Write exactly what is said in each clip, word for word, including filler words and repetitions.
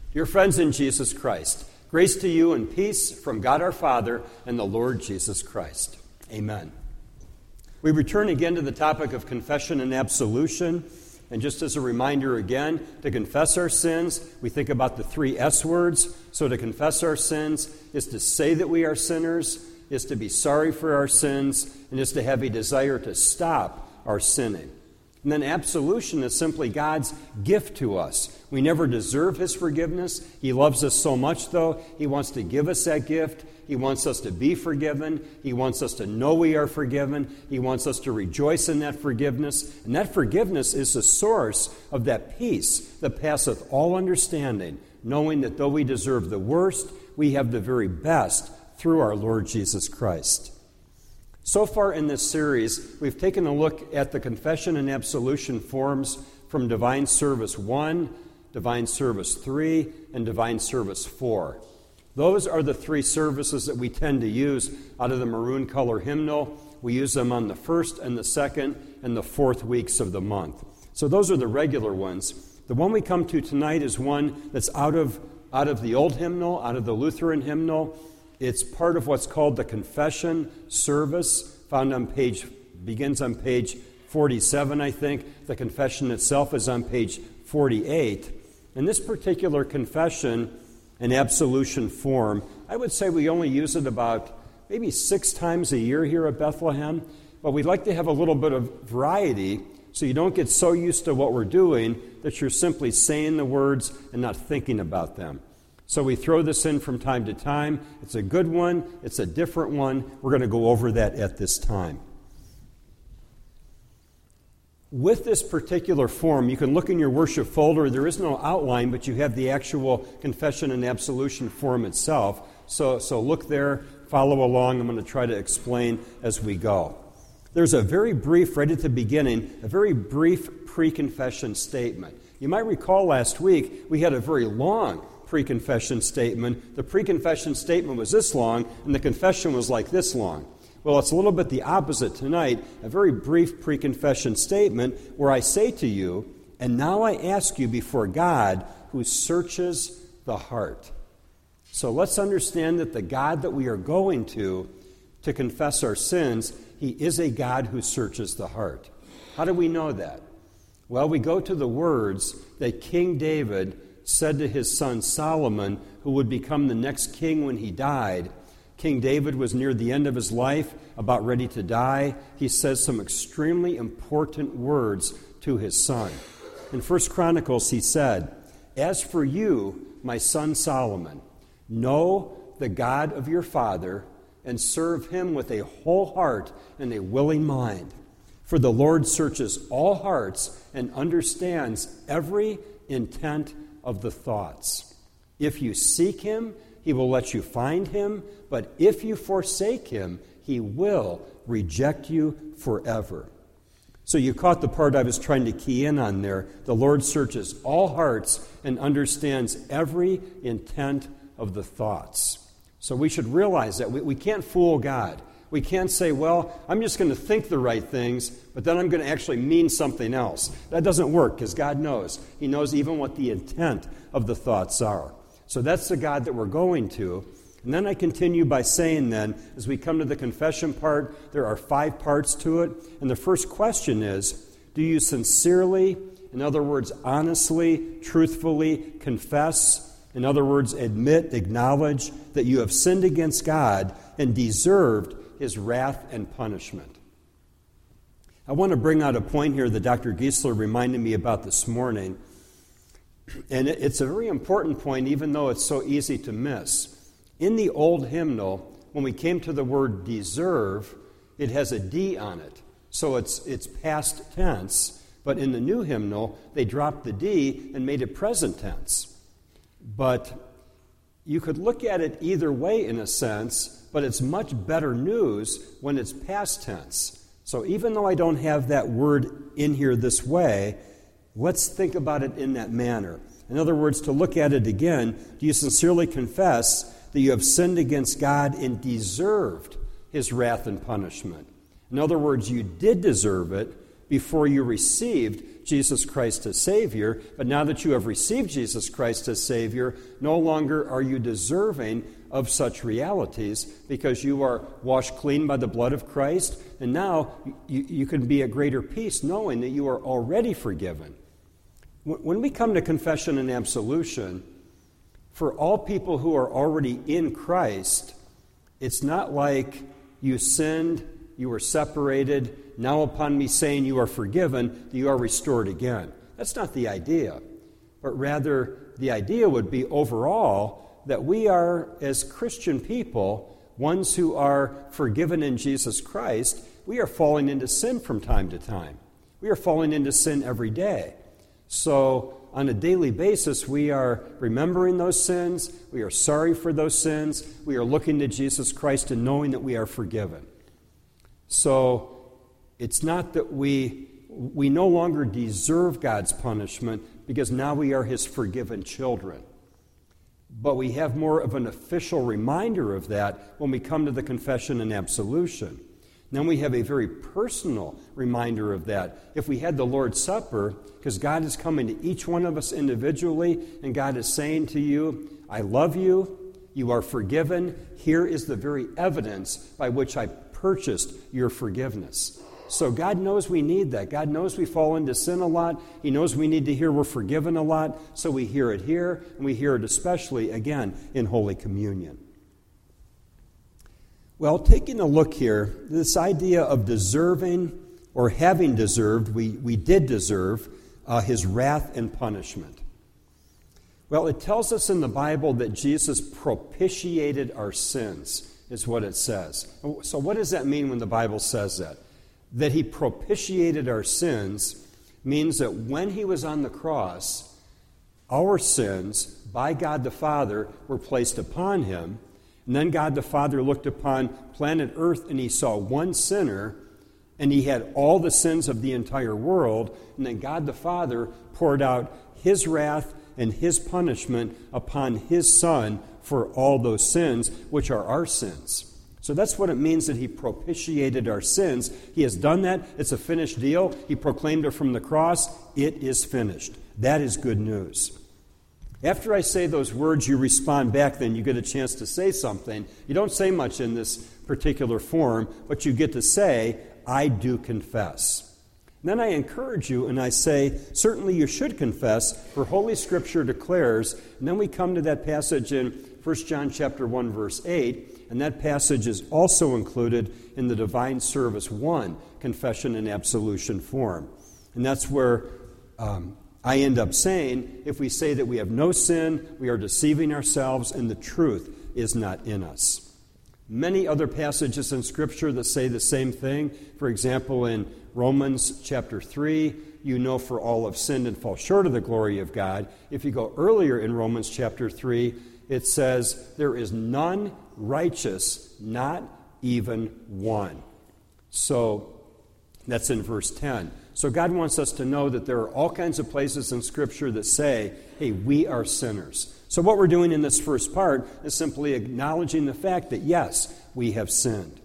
Dear friends in Jesus Christ, grace to you and peace from God our Father and the Lord Jesus Christ. Amen. We return again to the topic of confession and absolution. And just as a reminder again, to confess our sins, we think about the three S words. So to confess our sins is to say that we are sinners, is to be sorry for our sins, and is to have a desire to stop our sinning. And then absolution is simply God's gift to us. We never deserve His forgiveness. He loves us so much, though. He wants to give us that gift. He wants us to be forgiven. He wants us to know we are forgiven. He wants us to rejoice in that forgiveness. And that forgiveness is the source of that peace that passeth all understanding, knowing that though we deserve the worst, we have the very best through our Lord Jesus Christ. So far in this series, we've taken a look at the confession and absolution forms from Divine Service one, Divine Service three, and Divine Service four. Those are the three services that we tend to use out of the maroon color hymnal. We use them on the first and the second and the fourth weeks of the month. So those are the regular ones. The one we come to tonight is one that's out of, out of the old hymnal, out of the Lutheran hymnal. It's part of what's called the confession service, found on page, begins on page forty-seven, I think. The confession itself is on page forty-eight. In this particular confession and absolution form, I would say we only use it about maybe six times a year here at Bethlehem, but we'd like to have a little bit of variety so you don't get so used to what we're doing that you're simply saying the words and not thinking about them. So we throw this in from time to time. It's a good one. It's a different one. We're going to go over that at this time. With this particular form, you can look in your worship folder. There is no outline, but you have the actual confession and absolution form itself. So, so look there, follow along. I'm going to try to explain as we go. There's a very brief, right at the beginning, a very brief pre-confession statement. You might recall last week we had a very long pre-confession statement. The pre-confession statement was this long, and the confession was like this long. Well, it's a little bit the opposite tonight, a very brief pre-confession statement where I say to you, and now I ask you before God who searches the heart. So let's understand that the God that we are going to, to confess our sins, He is a God who searches the heart. How do we know that? Well, we go to the words that King David said to his son Solomon, who would become the next king when he died. King David was near the end of his life, about ready to die. He says some extremely important words to his son. In First Chronicles, he said, "As for you, my son Solomon, know the God of your father and serve Him with a whole heart and a willing mind. For the Lord searches all hearts and understands every intent of the thoughts. If you seek Him, He will let you find Him, but if you forsake Him, He will reject you forever." So you caught the part I was trying to key in on there. The Lord searches all hearts and understands every intent of the thoughts. So we should realize that we, we can't fool God. We can't say, well, I'm just going to think the right things, but then I'm going to actually mean something else. That doesn't work because God knows. He knows even what the intent of the thoughts are. So that's the God that we're going to. And then I continue by saying then, as we come to the confession part, there are five parts to it. And the first question is, do you sincerely, in other words, honestly, truthfully confess, in other words, admit, acknowledge that you have sinned against God and deserved His wrath and punishment? I want to bring out a point here that Doctor Giesler reminded me about this morning. And it's a very important point, even though it's so easy to miss. In the old hymnal, when we came to the word deserve, it has a D on it. So it's, it's past tense. But in the new hymnal, they dropped the D and made it present tense. But you could look at it either way in a sense, but it's much better news when it's past tense. So even though I don't have that word in here this way, let's think about it in that manner. In other words, to look at it again, do you sincerely confess that you have sinned against God and deserved His wrath and punishment? In other words, you did deserve it, before you received Jesus Christ as Savior. But now that you have received Jesus Christ as Savior, no longer are you deserving of such realities because you are washed clean by the blood of Christ. And now you, you can be at greater peace knowing that you are already forgiven. When we come to confession and absolution, for all people who are already in Christ, it's not like you sinned, you were separated, now upon me saying you are forgiven, you are restored again. That's not the idea. But rather, the idea would be overall that we are, as Christian people, ones who are forgiven in Jesus Christ, we are falling into sin from time to time. We are falling into sin every day. So, on a daily basis, we are remembering those sins, we are sorry for those sins, we are looking to Jesus Christ and knowing that we are forgiven. So, it's not that we, we no longer deserve God's punishment because now we are His forgiven children. But we have more of an official reminder of that when we come to the confession and absolution. Then we have a very personal reminder of that. If we had the Lord's Supper, because God is coming to each one of us individually, and God is saying to you, I love you, you are forgiven, here is the very evidence by which I purchased your forgiveness. So God knows we need that. God knows we fall into sin a lot. He knows we need to hear we're forgiven a lot, so we hear it here, and we hear it especially, again, in Holy Communion. Well, taking a look here, this idea of deserving or having deserved, we, we did deserve uh, His wrath and punishment. Well, it tells us in the Bible that Jesus propitiated our sins, is what it says. So what does that mean when the Bible says that? That He propitiated our sins means that when He was on the cross, our sins, by God the Father, were placed upon Him. And then God the Father looked upon planet Earth and He saw one sinner, and He had all the sins of the entire world. And then God the Father poured out His wrath and His punishment upon His Son for all those sins, which are our sins. So that's what it means that He propitiated our sins. He has done that. It's a finished deal. He proclaimed it from the cross. It is finished. That is good news. After I say those words, you respond back, then you get a chance to say something. You don't say much in this particular form, but you get to say, I do confess. And then I encourage you and I say, certainly you should confess, for Holy Scripture declares, and then we come to that passage in First John chapter one, verse eight, and that passage is also included in the Divine Service one, confession and absolution form. And that's where um, I end up saying, if we say that we have no sin, we are deceiving ourselves, and the truth is not in us. Many other passages in Scripture that say the same thing. For example, in Romans chapter three, you know for all have sinned and fall short of the glory of God. If you go earlier in Romans chapter three, it says, there is none righteous, not even one. So that's in verse ten. So God wants us to know that there are all kinds of places in Scripture that say, hey, we are sinners. So what we're doing in this first part is simply acknowledging the fact that, yes, we have sinned.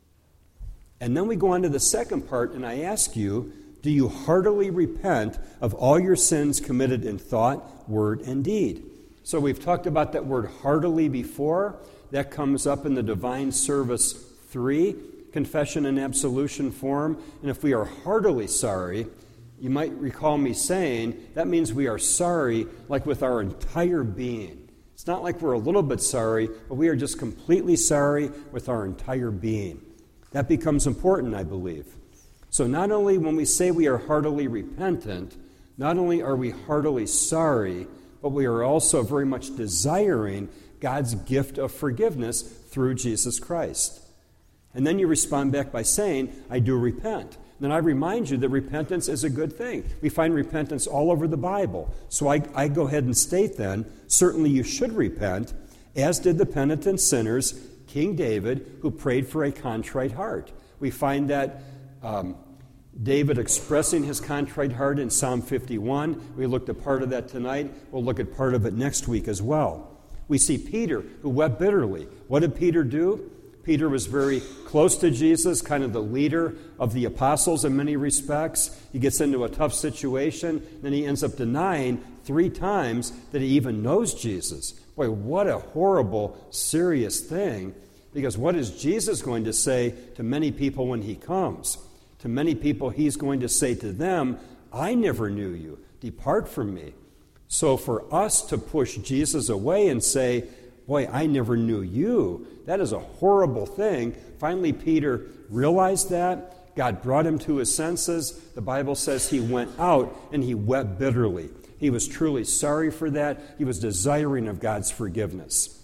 And then we go on to the second part, and I ask you, do you heartily repent of all your sins committed in thought, word, and deed? So we've talked about that word heartily before. That comes up in the Divine Service three, confession and absolution form. And if we are heartily sorry, you might recall me saying, that means we are sorry like with our entire being. It's not like we're a little bit sorry, but we are just completely sorry with our entire being. That becomes important, I believe. So not only when we say we are heartily repentant, not only are we heartily sorry, but we are also very much desiring God's gift of forgiveness through Jesus Christ. And then you respond back by saying, I do repent. Then I remind you that repentance is a good thing. We find repentance all over the Bible. So I, I go ahead and state then, certainly you should repent, as did the penitent sinners, King David, who prayed for a contrite heart. We find that um, David expressing his contrite heart in Psalm fifty-one. We looked at part of that tonight. We'll look at part of it next week as well. We see Peter, who wept bitterly. What did Peter do? Peter was very close to Jesus, kind of the leader of the apostles in many respects. He gets into a tough situation, then he ends up denying three times that he even knows Jesus. Boy, what a horrible, serious thing, because what is Jesus going to say to many people when he comes? To many people, he's going to say to them, I never knew you. Depart from me. So for us to push Jesus away and say, boy, I never knew you, that is a horrible thing. Finally, Peter realized that. God brought him to his senses. The Bible says he went out and he wept bitterly. He was truly sorry for that. He was desiring of God's forgiveness.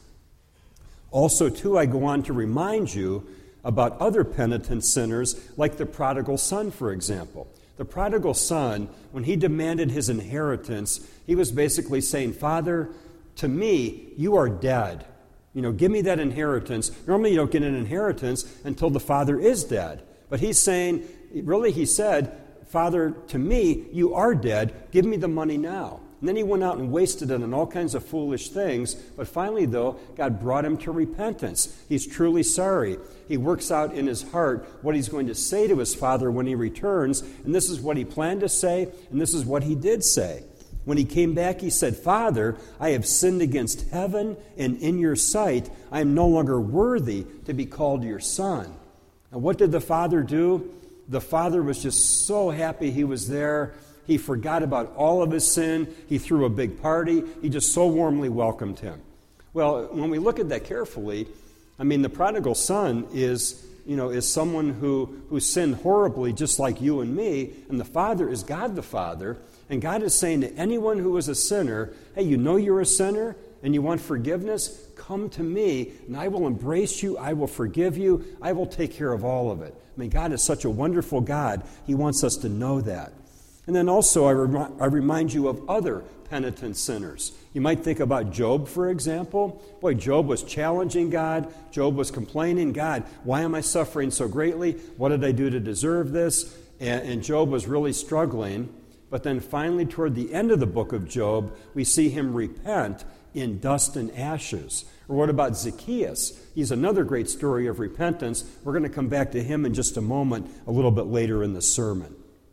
Also, too, I go on to remind you about other penitent sinners, like the prodigal son, for example. The prodigal son, when he demanded his inheritance, he was basically saying, Father, to me, you are dead. You know, give me that inheritance. Normally you don't get an inheritance until the father is dead. But he's saying, really he said, Father, to me, you are dead. Give me the money now. And then he went out and wasted it on all kinds of foolish things. But finally, though, God brought him to repentance. He's truly sorry. He works out in his heart what he's going to say to his father when he returns. And this is what he planned to say, and this is what he did say. When he came back, he said, Father, I have sinned against heaven and in your sight. I am no longer worthy to be called your son. And what did the father do? The father was just so happy he was there. He forgot about all of his sin. He threw a big party. He just so warmly welcomed him. Well, when we look at that carefully, I mean, the prodigal son is, you know, is someone who, who sinned horribly just like you and me, and the father is God the Father. And God is saying to anyone who is a sinner, hey, you know you're a sinner and you want forgiveness? Come to me and I will embrace you. I will forgive you. I will take care of all of it. I mean, God is such a wonderful God. He wants us to know that. And then also I, remi- I remind you of other penitent sinners. You might think about Job, for example. Boy, Job was challenging God. Job was complaining, God, why am I suffering so greatly? What did I do to deserve this? And, and Job was really struggling. But then finally, toward the end of the book of Job, we see him repent in dust and ashes. Or what about Zacchaeus? He's another great story of repentance. We're going to come back to him in just a moment, a little bit later in the sermon.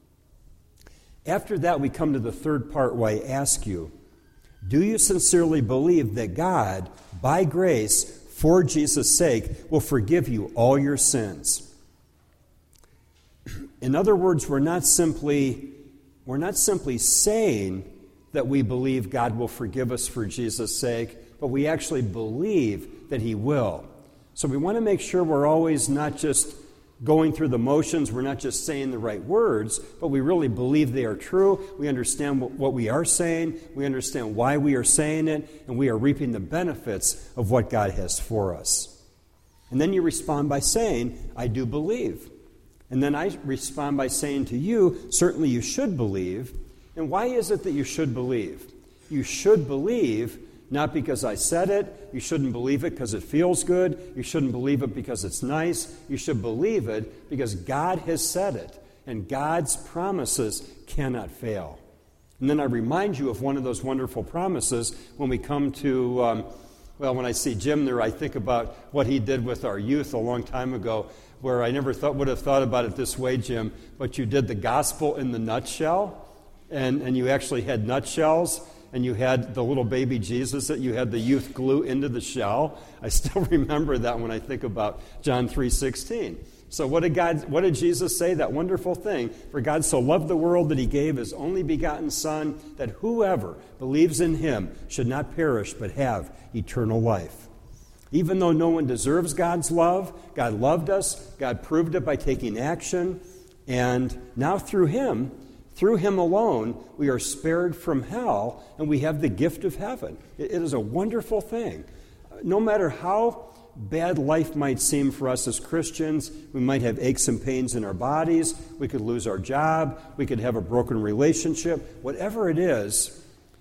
After that, we come to the third part where I ask you, do you sincerely believe that God, by grace, for Jesus' sake, will forgive you all your sins? In other words, we're not simply... We're not simply saying that we believe God will forgive us for Jesus' sake, but we actually believe that he will. So we want to make sure we're always not just going through the motions, we're not just saying the right words, but we really believe they are true. We understand what we are saying, we understand why we are saying it, and we are reaping the benefits of what God has for us. And then you respond by saying, I do believe. And then I respond by saying to you, certainly you should believe. And why is it that you should believe? You should believe not because I said it. You shouldn't believe it because it feels good. You shouldn't believe it because it's nice. You should believe it because God has said it. And God's promises cannot fail. And then I remind you of one of those wonderful promises when we come to, um, well, when I see Jim there, I think about what he did with our youth a long time ago, where I never thought would have thought about it this way, Jim, but you did the gospel in the nutshell, and, and you actually had nutshells, and you had the little baby Jesus that you had the youth glue into the shell. I still remember that when I think about John three sixteen. So what did God, what did Jesus say? That wonderful thing, for God so loved the world that he gave his only begotten Son, that whoever believes in him should not perish but have eternal life. Even though no one deserves God's love, God loved us. God proved it by taking action. And now through him, through him alone, we are spared from hell, and we have the gift of heaven. It is a wonderful thing. No matter how bad life might seem for us as Christians, we might have aches and pains in our bodies, we could lose our job, we could have a broken relationship, whatever it is,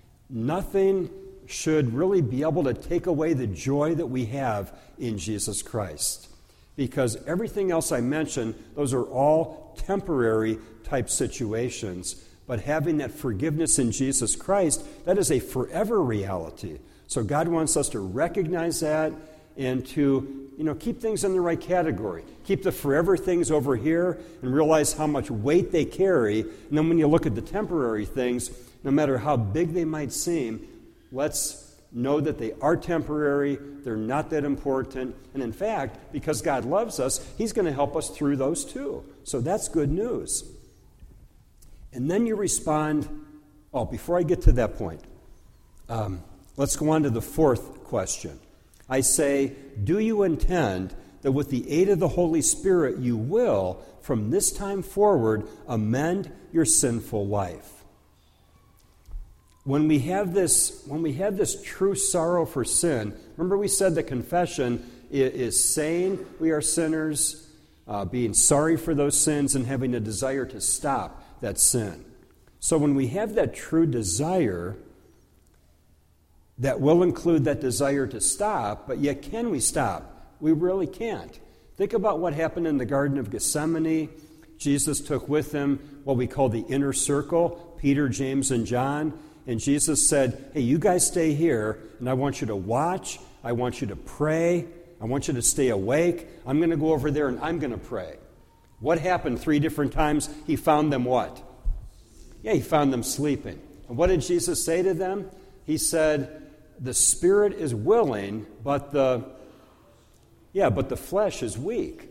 nothing should really be able to take away the joy that we have in Jesus Christ. Because everything else I mentioned, those are all temporary type situations. But having that forgiveness in Jesus Christ, that is a forever reality. So God wants us to recognize that and to, you know, keep things in the right category. Keep the forever things over here and realize how much weight they carry. And then when you look at the temporary things, no matter how big they might seem, let's know that they are temporary, they're not that important, and in fact, because God loves us, He's going to help us through those too. So that's good news. And then you respond, oh, before I get to that point, um, let's go on to the fourth question. I say, do you intend that with the aid of the Holy Spirit you will, from this time forward, amend your sinful life? When we have this, when we have this true sorrow for sin, remember we said that confession is saying we are sinners, uh, being sorry for those sins, and having a desire to stop that sin. So when we have that true desire, that will include that desire to stop, but yet can we stop? We really can't. Think about what happened in the Garden of Gethsemane. Jesus took with him what we call the inner circle, Peter, James, and John. And Jesus said, hey, you guys stay here, and I want you to watch, I want you to pray, I want you to stay awake. I'm going to go over there and I'm going to pray. What happened three different times? He found them what? Yeah, he found them sleeping. And what did Jesus say to them? He said, the spirit is willing, but the, yeah, but the flesh is weak.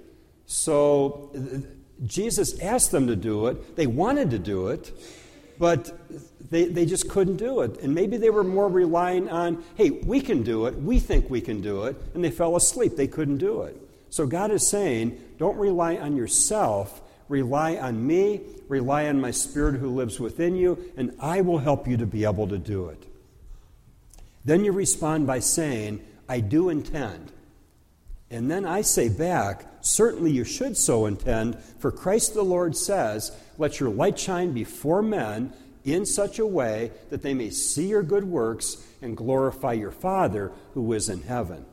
So Jesus asked them to do it. They wanted to do it, but they, they just couldn't do it. And maybe they were more relying on, hey, we can do it, we think we can do it, and they fell asleep. They couldn't do it. So God is saying, don't rely on yourself, rely on me, rely on my Spirit who lives within you, and I will help you to be able to do it. Then you respond by saying, I do intend. And then I say back, certainly you should so intend, for Christ the Lord says, let your light shine before men in such a way that they may see your good works and glorify your Father who is in heaven.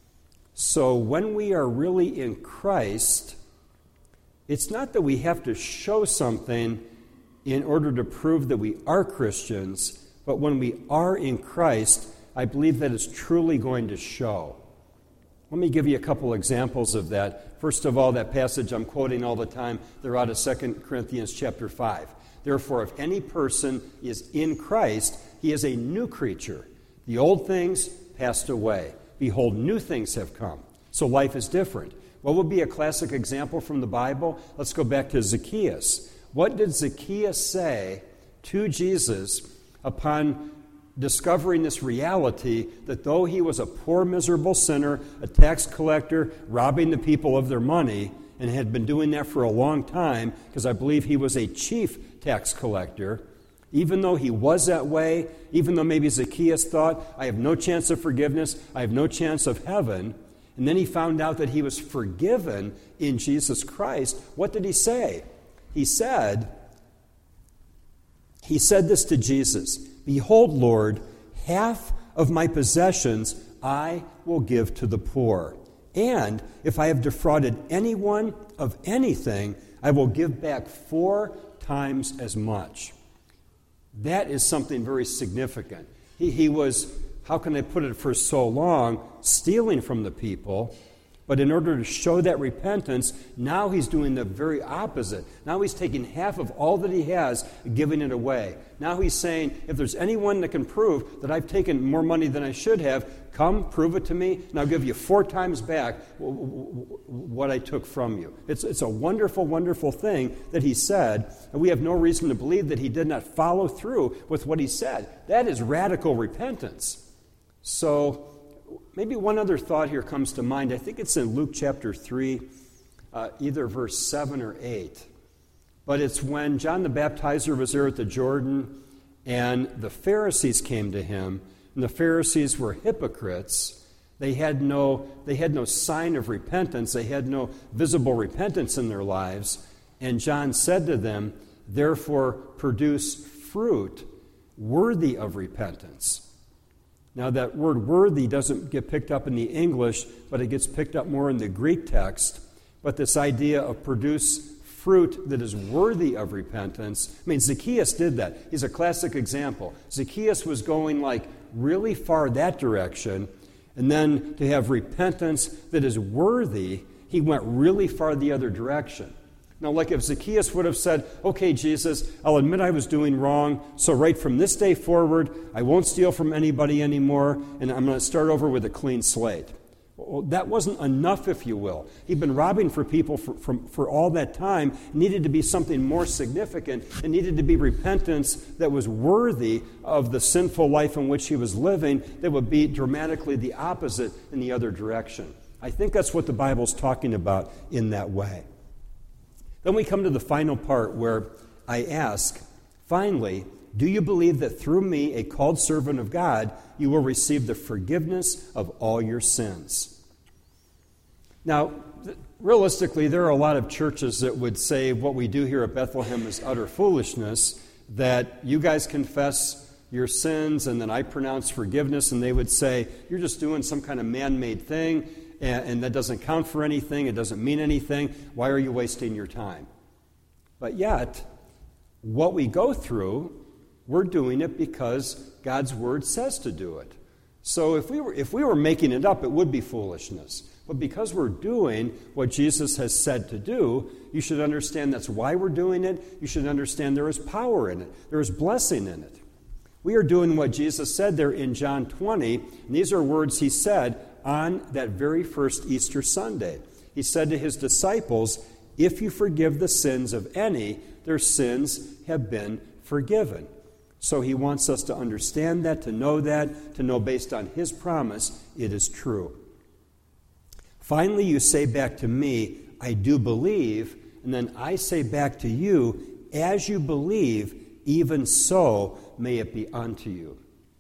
So when we are really in Christ, it's not that we have to show something in order to prove that we are Christians, but when we are in Christ, I believe that it's truly going to show. Let me give you a couple examples of that. First of all, that passage I'm quoting all the time, they're out of Second Corinthians chapter five. Therefore, if any person is in Christ, he is a new creature. The old things passed away. Behold, new things have come. So life is different. What would be a classic example from the Bible? Let's go back to Zacchaeus. What did Zacchaeus say to Jesus upon discovering this reality that though he was a poor, miserable sinner, a tax collector, robbing the people of their money, and had been doing that for a long time, because I believe he was a chief tax collector, even though he was that way, even though maybe Zacchaeus thought, I have no chance of forgiveness, I have no chance of heaven, and then he found out that he was forgiven in Jesus Christ, what did he say? He said, he said this to Jesus, Behold, Lord, half of my possessions I will give to the poor. And if I have defrauded anyone of anything, I will give back four times as much. That is something very significant. He, he was, how can I put it, for so long, stealing from the people. But in order to show that repentance, now he's doing the very opposite. Now he's taking half of all that he has and giving it away. Now he's saying, if there's anyone that can prove that I've taken more money than I should have, come, prove it to me, and I'll give you four times back what I took from you. It's, it's a wonderful, wonderful thing that he said, and we have no reason to believe that he did not follow through with what he said. That is radical repentance. So maybe one other thought here comes to mind. I think it's in Luke chapter three, uh, either verse seven or eight. But it's when John the Baptizer was there at the Jordan, and the Pharisees came to him, and the Pharisees were hypocrites. They had no, they had no sign of repentance. They had no visible repentance in their lives. And John said to them, therefore produce fruit worthy of repentance. Now, that word worthy doesn't get picked up in the English, but it gets picked up more in the Greek text. But this idea of produce fruit that is worthy of repentance, I mean, Zacchaeus did that. He's a classic example. Zacchaeus was going like really far that direction, And then to have repentance that is worthy, he went really far the other direction. Now, like if Zacchaeus would have said, okay, Jesus, I'll admit I was doing wrong, so right from this day forward, I won't steal from anybody anymore, and I'm going to start over with a clean slate. Well, that wasn't enough, if you will. He'd been robbing for people for, for, for all that time. It needed to be something more significant. It needed to be repentance that was worthy of the sinful life in which he was living, that would be dramatically the opposite in the other direction. I think that's what the Bible's talking about in that way. Then we come to the final part where I ask, finally, do you believe that through me, a called servant of God, you will receive the forgiveness of all your sins? Now, realistically, there are a lot of churches that would say what we do here at Bethlehem is utter foolishness, that you guys confess your sins and then I pronounce forgiveness, and they would say, you're just doing some kind of man-made thing, and, and that doesn't count for anything, it doesn't mean anything, why are you wasting your time? But yet, what we go through, we're doing it because God's Word says to do it. So if we were if we were making it up, it would be foolishness. But because we're doing what Jesus has said to do, you should understand that's why we're doing it. You should understand there is power in it. There is blessing in it. We are doing what Jesus said there in John twenty, and these are words he said on that very first Easter Sunday. He said to his disciples, if you forgive the sins of any, their sins have been forgiven. So he wants us to understand that, to know that, to know based on his promise, it is true. Finally, you say back to me, I do believe, and then I say back to you, as you believe, even so may it be unto you.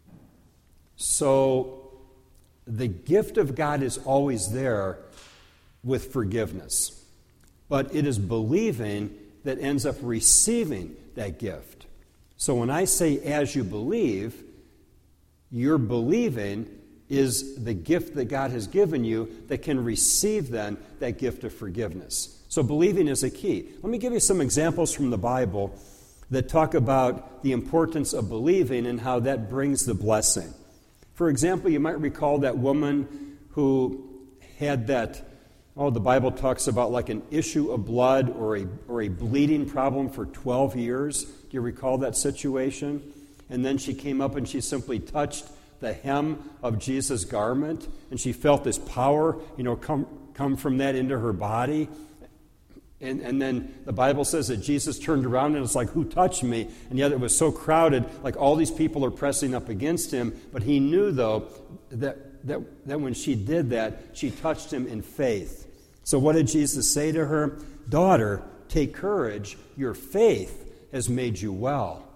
So the gift of God is always there with forgiveness, but it is believing that ends up receiving that gift. So when I say, as you believe, your believing is the gift that God has given you that can receive then that gift of forgiveness. So believing is a key. Let me give you some examples from the Bible that talk about the importance of believing and how that brings the blessing. For example, you might recall that woman who had that, oh, the Bible talks about like an issue of blood or a or a bleeding problem for twelve years. Do you recall that situation? And then she came up and she simply touched the hem of Jesus' garment, and she felt this power, you know, come come from that into her body. And, and then the Bible says that Jesus turned around and it's like, who touched me? And yet it was so crowded, like all these people are pressing up against him. But he knew, though, that, that, that when she did that, she touched him in faith. So what did Jesus say to her? Daughter, take courage. Your faith has made you well.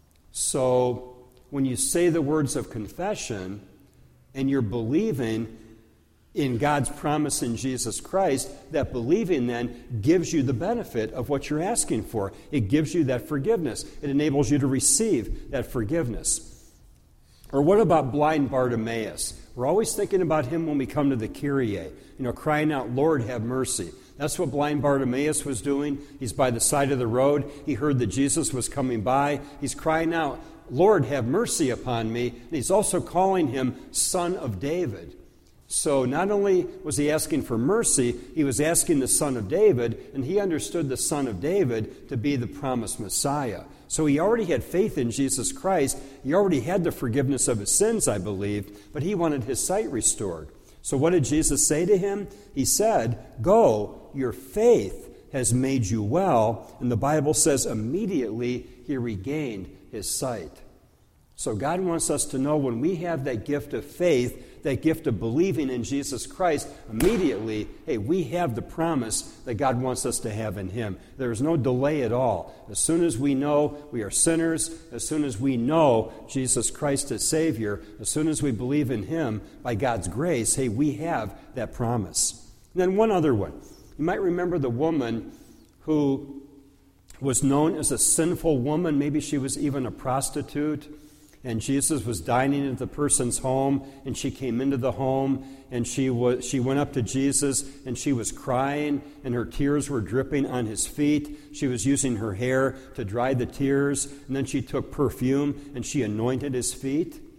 So when you say the words of confession and you're believing in God's promise in Jesus Christ, that believing then gives you the benefit of what you're asking for. It gives you that forgiveness. It enables you to receive that forgiveness. Or what about blind Bartimaeus? We're always thinking about him when we come to the Kyrie, you know, crying out, Lord, have mercy. That's what blind Bartimaeus was doing. He's by the side of the road. He heard that Jesus was coming by. He's crying out, Lord, have mercy upon me. And he's also calling him Son of David. So not only was he asking for mercy, he was asking the Son of David, and he understood the Son of David to be the promised Messiah. So he already had faith in Jesus Christ. He already had the forgiveness of his sins, I believe, but he wanted his sight restored. So what did Jesus say to him? He said, go, your faith has made you well. And the Bible says immediately he regained his sight. So God wants us to know when we have that gift of faith, that gift of believing in Jesus Christ, immediately, hey, we have the promise that God wants us to have in him. There's no delay at all. As soon as we know we are sinners, as soon as we know Jesus Christ is Savior, as soon as we believe in him by God's grace, hey, we have that promise. And then one other one. You might remember the woman who was known as a sinful woman. Maybe she was even a prostitute. And Jesus was dining at the person's home, and she came into the home, and she was she went up to Jesus, and she was crying, and her tears were dripping on his feet. She was using her hair to dry the tears, and then she took perfume, and she anointed his feet.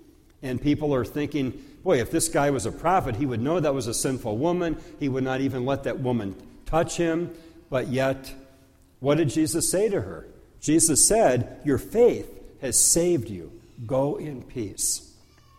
And people are thinking, boy, if this guy was a prophet, he would know that was a sinful woman. He would not even let that woman touch him. But yet, what did Jesus say to her? Jesus said, your faith has saved you. Go in peace.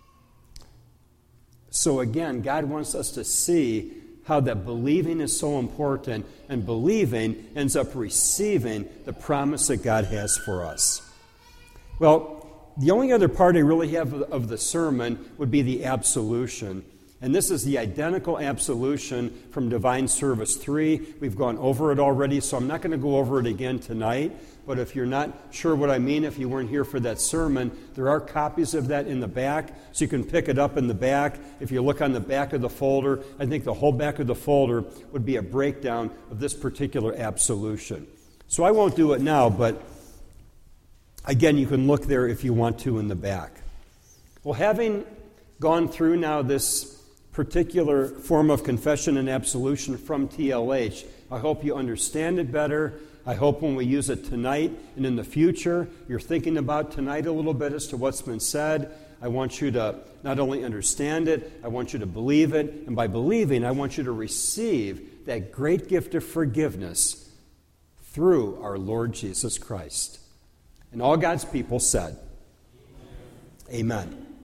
So again, God wants us to see how that believing is so important, and believing ends up receiving the promise that God has for us. Well, the only other part I really have of the sermon would be the absolution. And this is the identical absolution from Divine Service three. We've gone over it already, so I'm not going to go over it again tonight. But if you're not sure what I mean, if you weren't here for that sermon, there are copies of that in the back, so you can pick it up in the back. If you look on the back of the folder, I think the whole back of the folder would be a breakdown of this particular absolution. So I won't do it now, but again, you can look there if you want to in the back. Well, having gone through now this particular form of confession and absolution from T L H, I hope you understand it better. I hope when we use it tonight and in the future, you're thinking about tonight a little bit as to what's been said. I want you to not only understand it, I want you to believe it. And by believing, I want you to receive that great gift of forgiveness through our Lord Jesus Christ. And all God's people said, Amen. Amen.